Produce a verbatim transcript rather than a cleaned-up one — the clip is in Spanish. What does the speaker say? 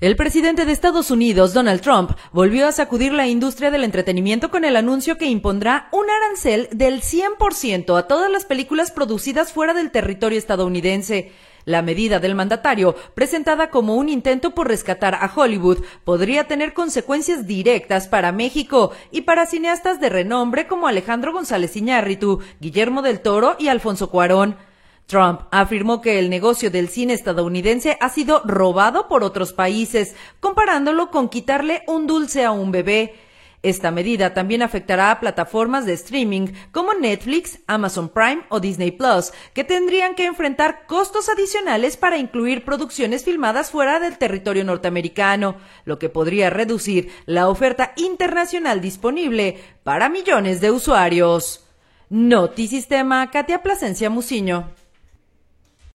El presidente de Estados Unidos, Donald Trump, volvió a sacudir la industria del entretenimiento con el anuncio que impondrá un arancel del cien por ciento a todas las películas producidas fuera del territorio estadounidense. La medida del mandatario, presentada como un intento por rescatar a Hollywood, podría tener consecuencias directas para México y para cineastas de renombre como Alejandro González Iñárritu, Guillermo del Toro y Alfonso Cuarón. Trump afirmó que el negocio del cine estadounidense ha sido robado por otros países, comparándolo con quitarle un dulce a un bebé. Esta medida también afectará a plataformas de streaming como Netflix, Amazon Prime o Disney Plus, que tendrían que enfrentar costos adicionales para incluir producciones filmadas fuera del territorio norteamericano, lo que podría reducir la oferta internacional disponible para millones de usuarios. Notisistema, Katia Plasencia Muciño.